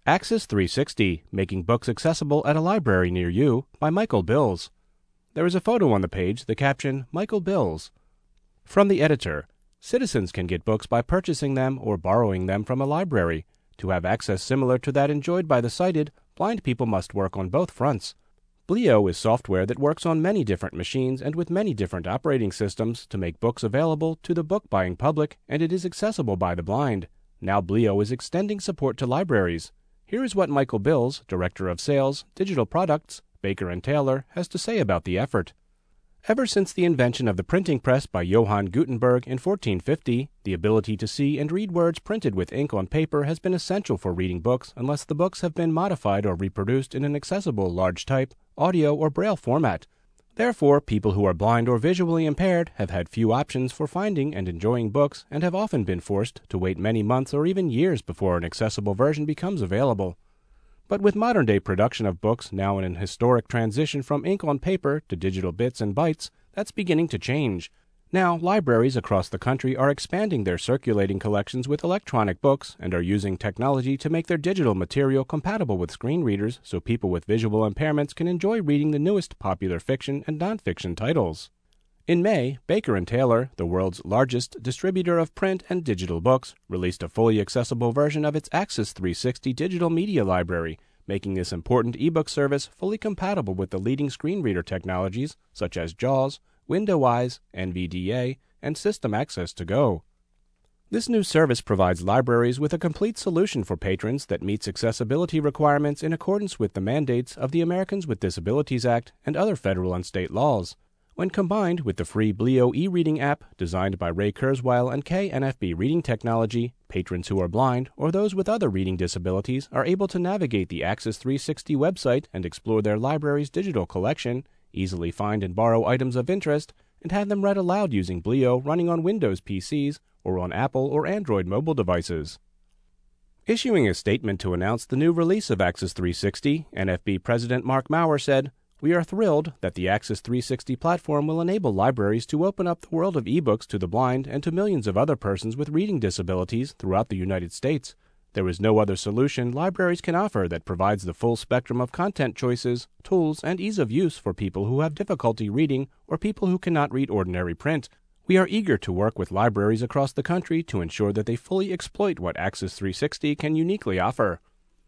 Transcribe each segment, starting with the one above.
Access 360, Making Books Accessible at a Library Near You, by Michael Bills. There is a photo on the page, the caption, Michael Bills. From the editor, citizens can get books by purchasing them or borrowing them from a library. To have access similar to that enjoyed by the sighted, blind people must work on both fronts. Blio is software that works on many different machines and with many different operating systems to make books available to the book-buying public, and it is accessible by the blind. Now Blio is extending support to libraries. Here is what Michael Bills, Director of Sales, Digital Products, Baker & Taylor, has to say about the effort. Ever since the invention of the printing press by Johann Gutenberg in 1450, the ability to see and read words printed with ink on paper has been essential for reading books unless the books have been modified or reproduced in an accessible large type, audio, or braille format. Therefore, people who are blind or visually impaired have had few options for finding and enjoying books and have often been forced to wait many months or even years before an accessible version becomes available. But with modern-day production of books now in an historic transition from ink on paper to digital bits and bytes, that's beginning to change. Now, libraries across the country are expanding their circulating collections with electronic books and are using technology to make their digital material compatible with screen readers so people with visual impairments can enjoy reading the newest popular fiction and nonfiction titles. In May, Baker & Taylor, the world's largest distributor of print and digital books, released a fully accessible version of its Access 360 digital media library, making this important ebook service fully compatible with the leading screen reader technologies such as JAWS, WindowEyes, NVDA, and System Access to Go. This new service provides libraries with a complete solution for patrons that meets accessibility requirements in accordance with the mandates of the Americans with Disabilities Act and other federal and state laws. When combined with the free Blio e-reading app designed by Ray Kurzweil and KNFB Reading Technology, patrons who are blind or those with other reading disabilities are able to navigate the Access 360 website and explore their library's digital collection, easily find and borrow items of interest, and have them read aloud using Blio running on Windows PCs or on Apple or Android mobile devices. Issuing a statement to announce the new release of Access 360, NFB President Mark Maurer said, "We are thrilled that the Access 360 platform will enable libraries to open up the world of ebooks to the blind and to millions of other persons with reading disabilities throughout the United States. There is no other solution libraries can offer that provides the full spectrum of content choices, tools, and ease of use for people who have difficulty reading or people who cannot read ordinary print. We are eager to work with libraries across the country to ensure that they fully exploit what Access 360 can uniquely offer."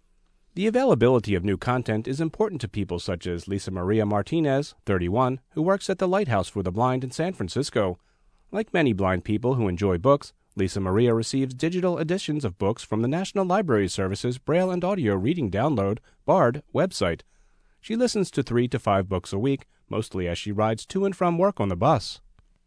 The availability of new content is important to people such as Lisa Maria Martinez, 31, who works at the Lighthouse for the Blind in San Francisco. Like many blind people who enjoy books, Lisa Maria receives digital editions of books from the National Library Service's Braille and Audio Reading Download, BARD, website. She listens to 3 to 5 books a week, mostly as she rides to and from work on the bus.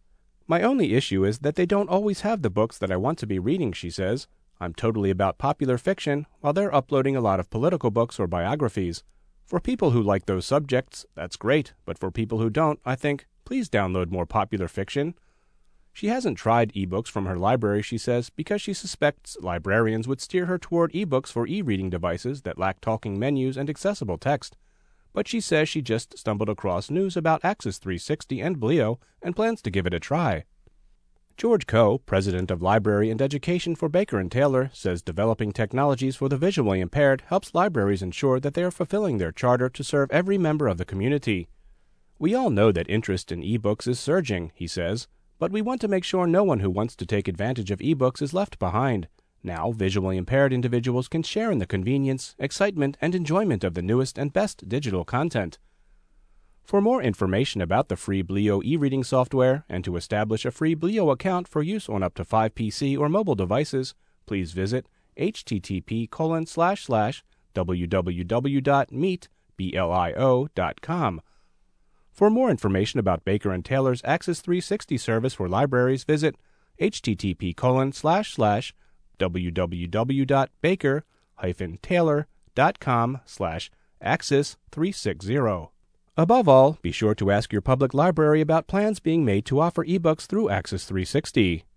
"My only issue is that they don't always have the books that I want to be reading," she says. "I'm totally about popular fiction, while they're uploading a lot of political books or biographies. For people who like those subjects, that's great, but for people who don't, I think, please download more popular fiction." She hasn't tried ebooks from her library, she says, because she suspects librarians would steer her toward ebooks for e-reading devices that lack talking menus and accessible text. But she says she just stumbled across news about Access 360 and Blio and plans to give it a try. George Coe, president of Library and Education for Baker & Taylor, says developing technologies for the visually impaired helps libraries ensure that they are fulfilling their charter to serve every member of the community. "We all know that interest in ebooks is surging," he says, "but we want to make sure no one who wants to take advantage of ebooks is left behind. Now, visually impaired individuals can share in the convenience, excitement, and enjoyment of the newest and best digital content." For more information about the free Blio e-reading software and to establish a free Blio account for use on up to 5 PC or mobile devices, please visit http://www.meetblio.com. For more information about Baker & Taylor's Access 360 service for libraries, visit http://www.baker-taylor.com/access360. Above all, be sure to ask your public library about plans being made to offer ebooks through Access 360.